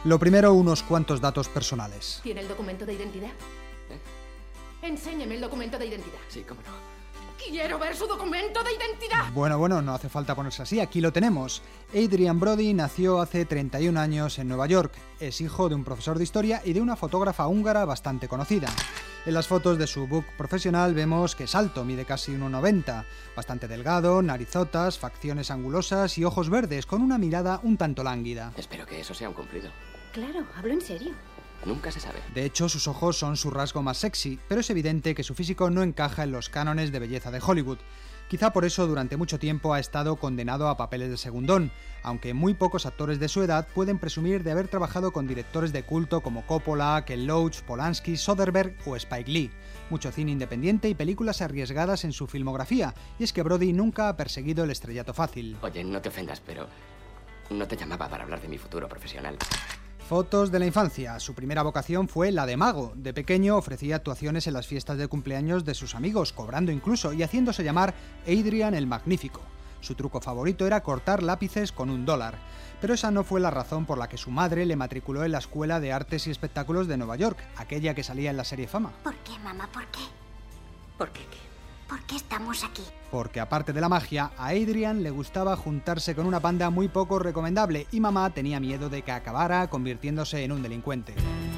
Lo primero, unos cuantos datos personales. ¿Tiene el documento de identidad? Enséñeme el documento de identidad. Sí, cómo no. ¡Quiero ver su documento de identidad! Bueno, no hace falta ponerse así, aquí lo tenemos. Adrien Brody nació hace 31 años en Nueva York. Es hijo de un profesor de historia y de una fotógrafa húngara bastante conocida. En las fotos de su book profesional vemos que es alto, mide casi 1,90, bastante delgado, narizotas, facciones angulosas y ojos verdes, con una mirada un tanto lánguida. Espero que eso sea un cumplido. Claro, hablo en serio. Nunca se sabe. De hecho, sus ojos son su rasgo más sexy, pero es evidente que su físico no encaja en los cánones de belleza de Hollywood. Quizá por eso durante mucho tiempo ha estado condenado a papeles de segundón, aunque muy pocos actores de su edad pueden presumir de haber trabajado con directores de culto como Coppola, Ken Loach, Polanski, Soderbergh o Spike Lee. Mucho cine independiente y películas arriesgadas en su filmografía, y es que Brody nunca ha perseguido el estrellato fácil. Oye, no te ofendas, pero no te llamaba para hablar de mi futuro profesional. Fotos de la infancia. Su primera vocación fue la de mago. De pequeño ofrecía actuaciones en las fiestas de cumpleaños de sus amigos, cobrando incluso y haciéndose llamar Adrian el Magnífico. Su truco favorito era cortar lápices con $1. Pero esa no fue la razón por la que su madre le matriculó en la Escuela de Artes y Espectáculos de Nueva York, aquella que salía en la serie Fama. ¿Por qué, mamá? ¿Por qué? ¿Por qué qué? ¿Por qué estamos aquí? Porque aparte de la magia, a Adrian le gustaba juntarse con una banda muy poco recomendable y mamá tenía miedo de que acabara convirtiéndose en un delincuente.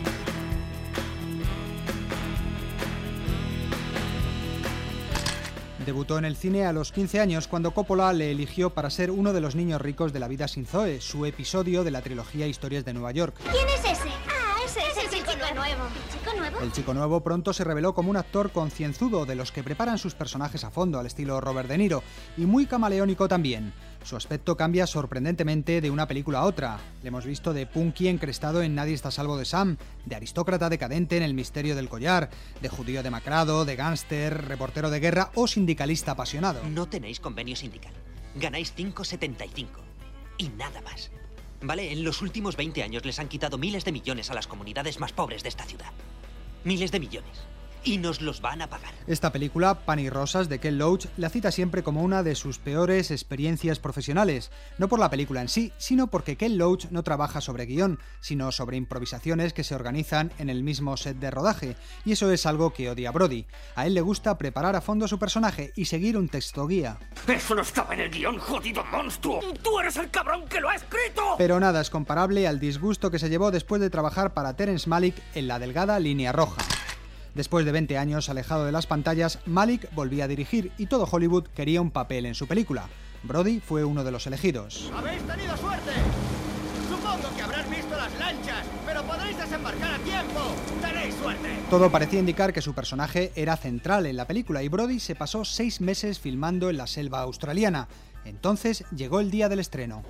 Debutó en el cine a los 15 años cuando Coppola le eligió para ser uno de los niños ricos de La vida sin Zoe, su episodio de la trilogía Historias de Nueva York. ¿Quién es ese? Ah, ese es el chico nuevo. ¿El chico nuevo? El chico nuevo pronto se reveló como un actor concienzudo, de los que preparan sus personajes a fondo, al estilo Robert De Niro, y muy camaleónico también. Su aspecto cambia sorprendentemente de una película a otra. Le hemos visto de punky encrestado en Nadie está a salvo de Sam, de aristócrata decadente en El misterio del collar, de judío demacrado, de gángster, reportero de guerra o sindicalista apasionado. No tenéis convenio sindical. Ganáis 5,75 y nada más. Vale, en los últimos 20 años les han quitado miles de millones a las comunidades más pobres de esta ciudad. Miles de millones. Y nos los van a pagar. Esta película, Pan y Rosas, de Ken Loach, la cita siempre como una de sus peores experiencias profesionales. No por la película en sí, sino porque Ken Loach no trabaja sobre guión, sino sobre improvisaciones que se organizan en el mismo set de rodaje. Y eso es algo que odia Brody. A él le gusta preparar a fondo su personaje y seguir un texto guía. ¡Eso no estaba en el guión, jodido monstruo! ¡Tú eres el cabrón que lo ha escrito! Pero nada es comparable al disgusto que se llevó después de trabajar para Terence Malick en La delgada línea roja. Después de 20 años alejado de las pantallas, Malick volvía a dirigir y todo Hollywood quería un papel en su película. Brody fue uno de los elegidos. ¡Habéis tenido suerte! Supongo que habrás visto las lanchas, pero podréis desembarcar a tiempo. ¡Tenéis suerte! Todo parecía indicar que su personaje era central en la película y Brody se pasó 6 meses filmando en la selva australiana. Entonces llegó el día del estreno.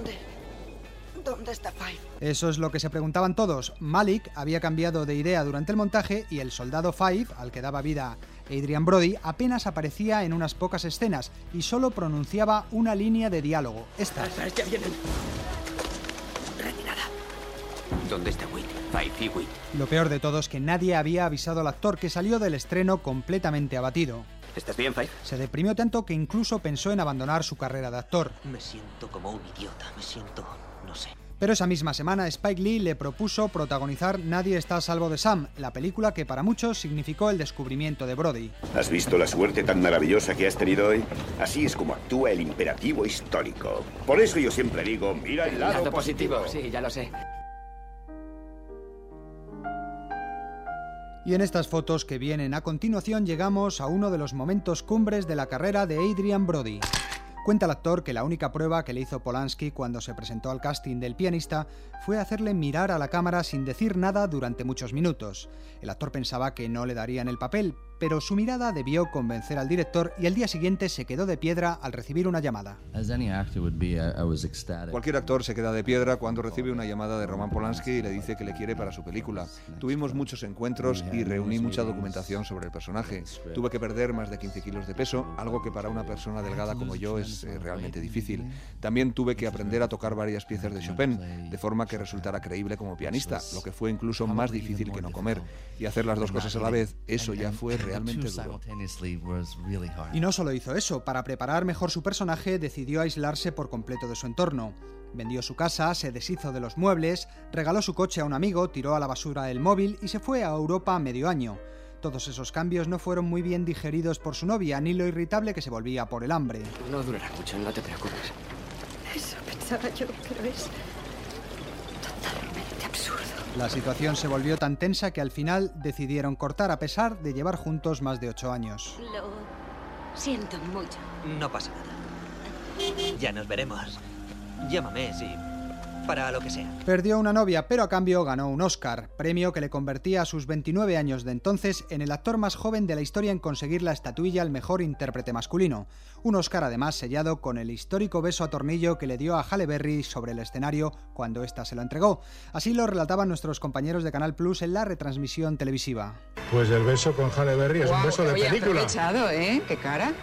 ¿Dónde está Five? Eso es lo que se preguntaban todos. Malick había cambiado de idea durante el montaje y el soldado Five, al que daba vida Adrien Brody, apenas aparecía en unas pocas escenas y solo pronunciaba una línea de diálogo. Esta. ¡Ya vienen! Retirada. ¿Dónde está Whit? Five y Whit. Lo peor de todo es que nadie había avisado al actor, que salió del estreno completamente abatido. ¿Estás bien, Five? Se deprimió tanto que incluso pensó en abandonar su carrera de actor. Me siento como un idiota, me siento... no sé. Pero esa misma semana Spike Lee le propuso protagonizar Nadie está a salvo de Sam, la película que para muchos significó el descubrimiento de Brody. ¿Has visto la suerte tan maravillosa que has tenido hoy? Así es como actúa el imperativo histórico. Por eso yo siempre digo, mira el lado positivo. Sí, ya lo sé. Y en estas fotos que vienen a continuación llegamos a uno de los momentos cumbres de la carrera de Adrien Brody. Cuenta el actor que la única prueba que le hizo Polanski cuando se presentó al casting del pianista fue hacerle mirar a la cámara sin decir nada durante muchos minutos. El actor pensaba que no le darían el papel, pero su mirada debió convencer al director y al día siguiente se quedó de piedra al recibir una llamada. Cualquier actor se queda de piedra cuando recibe una llamada de Roman Polanski y le dice que le quiere para su película. Tuvimos muchos encuentros y reuní mucha documentación sobre el personaje. Tuve que perder más de 15 kilos de peso, algo que para una persona delgada como yo es realmente difícil. También tuve que aprender a tocar varias piezas de Chopin, de forma que resultara creíble como pianista, lo que fue incluso más difícil que no comer. Y hacer las dos cosas a la vez, eso ya fue realmente realmente duro. Y no solo hizo eso, para preparar mejor su personaje decidió aislarse por completo de su entorno. Vendió su casa, se deshizo de los muebles, regaló su coche a un amigo, tiró a la basura el móvil y se fue a Europa medio año. Todos esos cambios no fueron muy bien digeridos por su novia, ni lo irritable que se volvía por el hambre. No durará mucho, no te preocupes. Eso pensaba yo, pero es totalmente absurdo. La situación se volvió tan tensa que al final decidieron cortar a pesar de llevar juntos más de 8 años. Lo siento mucho. No pasa nada. Ya nos veremos. Llámame, sí. Para lo que sea. Perdió una novia, pero a cambio ganó un Oscar, premio que le convertía a sus 29 años de entonces en el actor más joven de la historia en conseguir la estatuilla al mejor intérprete masculino. Un Oscar además sellado con el histórico beso a tornillo que le dio a Halle Berry sobre el escenario cuando ésta se lo entregó. Así lo relataban nuestros compañeros de Canal Plus en la retransmisión televisiva. Pues el beso con Halle Berry es un beso de película. Aprovechado, ¿eh? ¿Qué cara?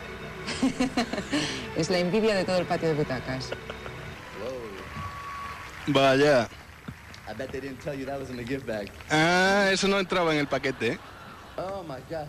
Es la envidia de todo el patio de butacas. Vaya. Ah, eso no entraba en el paquete, ¿eh? Oh my God.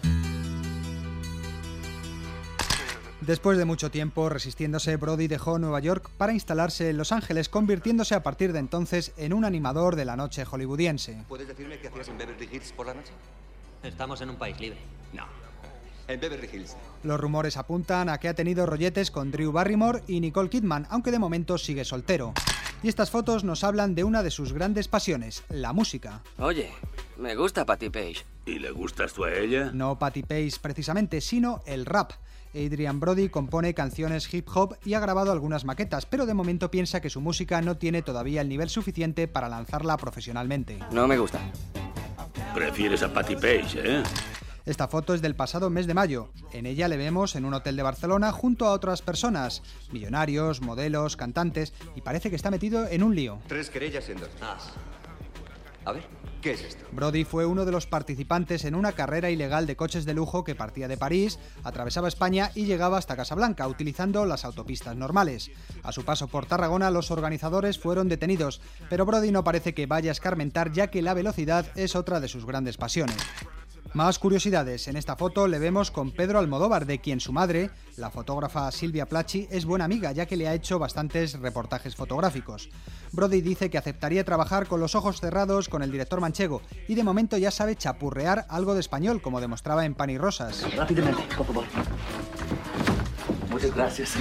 Después de mucho tiempo resistiéndose, Brody dejó Nueva York para instalarse en Los Ángeles, convirtiéndose a partir de entonces en un animador de la noche hollywoodiense. ¿Puedes decirme qué hacías en Beverly Hills por la noche? Estamos en un país libre. No. En Beverly Hills. Los rumores apuntan a que ha tenido rolletes con Drew Barrymore y Nicole Kidman, aunque de momento sigue soltero. Y estas fotos nos hablan de una de sus grandes pasiones, la música. Oye, me gusta Patti Page. ¿Y le gustas tú a ella? No Patti Page precisamente, sino el rap. Adrian Brody compone canciones hip hop y ha grabado algunas maquetas, pero de momento piensa que su música no tiene todavía el nivel suficiente para lanzarla profesionalmente. No me gusta. Prefieres a Patti Page, ¿eh? Esta foto es del pasado mes de mayo. En ella le vemos en un hotel de Barcelona junto a otras personas, millonarios, modelos, cantantes, y parece que está metido en un lío. 3 querellas en 2. A ver, ¿qué es esto? Brody fue uno de los participantes en una carrera ilegal de coches de lujo que partía de París, atravesaba España y llegaba hasta Casablanca, utilizando las autopistas normales. A su paso por Tarragona, los organizadores fueron detenidos, pero Brody no parece que vaya a escarmentar, ya que la velocidad es otra de sus grandes pasiones. Más curiosidades. En esta foto le vemos con Pedro Almodóvar, de quien su madre, la fotógrafa Silvia Placci, es buena amiga, ya que le ha hecho bastantes reportajes fotográficos. Brody dice que aceptaría trabajar con los ojos cerrados con el director manchego y de momento ya sabe chapurrear algo de español, como demostraba en Pan y Rosas. Rápidamente, por favor. Muchas gracias.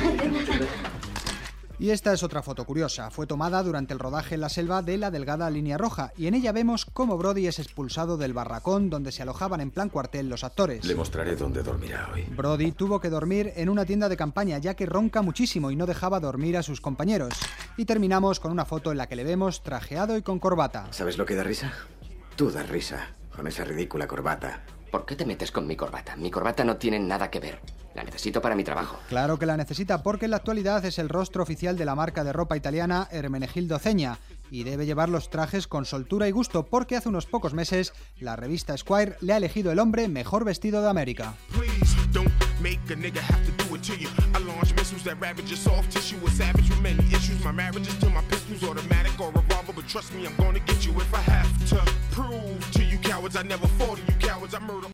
Y esta es otra foto curiosa. Fue tomada durante el rodaje en la selva de La Delgada Línea Roja, y en ella vemos cómo Brody es expulsado del barracón donde se alojaban en plan cuartel los actores. Le mostraré dónde dormirá hoy. Brody tuvo que dormir en una tienda de campaña, ya que ronca muchísimo y no dejaba dormir a sus compañeros. Y terminamos con una foto en la que le vemos trajeado y con corbata. ¿Sabes lo que da risa? Tú das risa, con esa ridícula corbata. ¿Por qué te metes con mi corbata? Mi corbata no tiene nada que ver. La necesito para mi trabajo. Claro que la necesita, porque en la actualidad es el rostro oficial de la marca de ropa italiana Ermenegildo Zegna y debe llevar los trajes con soltura y gusto, porque hace unos pocos meses la revista Esquire le ha elegido el hombre mejor vestido de América.